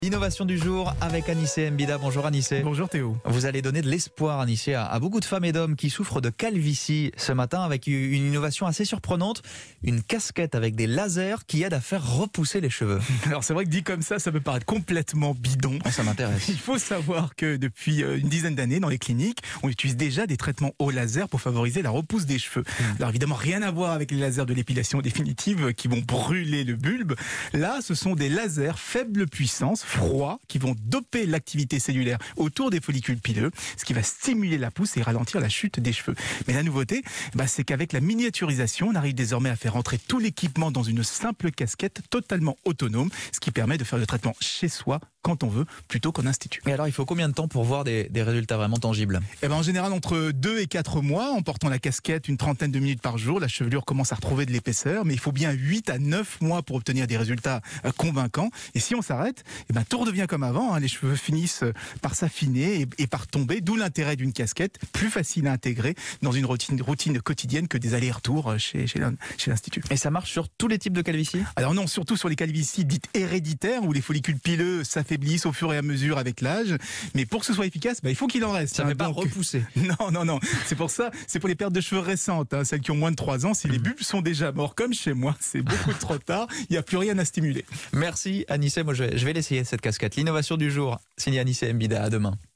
Innovation du jour avec Anissé Mbida. Bonjour Anissé. Bonjour Théo. Vous allez donner de l'espoir Anissé à beaucoup de femmes et d'hommes qui souffrent de calvitie ce matin avec une innovation assez surprenante, une casquette avec des lasers qui aide à faire repousser les cheveux. Alors c'est vrai que dit comme ça peut paraître complètement bidon. Ça m'intéresse. Il faut savoir que depuis une dizaine d'années dans les cliniques, on utilise déjà des traitements au laser pour favoriser la repousse des cheveux. Alors évidemment rien à voir avec les lasers de l'épilation définitive qui vont brûler le bulbe. Là ce sont des lasers faible puissance, froids, qui vont doper l'activité cellulaire autour des follicules pileux, ce qui va stimuler la pousse et ralentir la chute des cheveux. Mais la nouveauté, c'est qu'avec la miniaturisation, on arrive désormais à faire entrer tout l'équipement dans une simple casquette totalement autonome, ce qui permet de faire le traitement chez soi, quand on veut, plutôt qu'en institut. Et alors il faut combien de temps pour voir des résultats vraiment tangibles ? En général, entre 2 et 4 mois, en portant la casquette une trentaine de minutes par jour, la chevelure commence à retrouver de l'épaisseur, mais il faut bien 8 à 9 mois pour obtenir des résultats convaincants. Et si on s'arrête, tout redevient comme avant, les cheveux finissent par s'affiner et par tomber, d'où l'intérêt d'une casquette plus facile à intégrer dans une routine quotidienne que des allers-retours chez l'Institut. Et ça marche sur tous les types de calvitie ? Alors non, surtout sur les calvities dites héréditaires, où les follicules pileux s'affaiblissent au fur et à mesure avec l'âge. Mais pour que ce soit efficace, il faut qu'il en reste. Ça ne fait pas repousser. Non. C'est pour ça, c'est pour les pertes de cheveux récentes, celles qui ont moins de 3 ans. Si les bulbes sont déjà morts, comme chez moi, c'est beaucoup trop tard. Il n'y a plus rien à stimuler. Merci Anissé. Moi je vais l'essayer cette casquette. L'innovation du jour, signé Anissé Mbida. À demain.